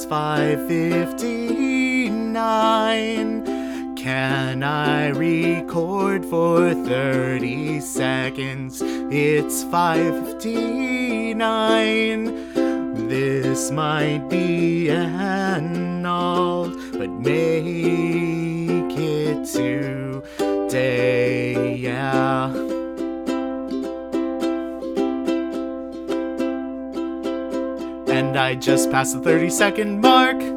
It's 5:59. Can I record for 30 seconds? It's 5:59. This might be an alt, but make it today, yeah. And I just passed the 30-second mark.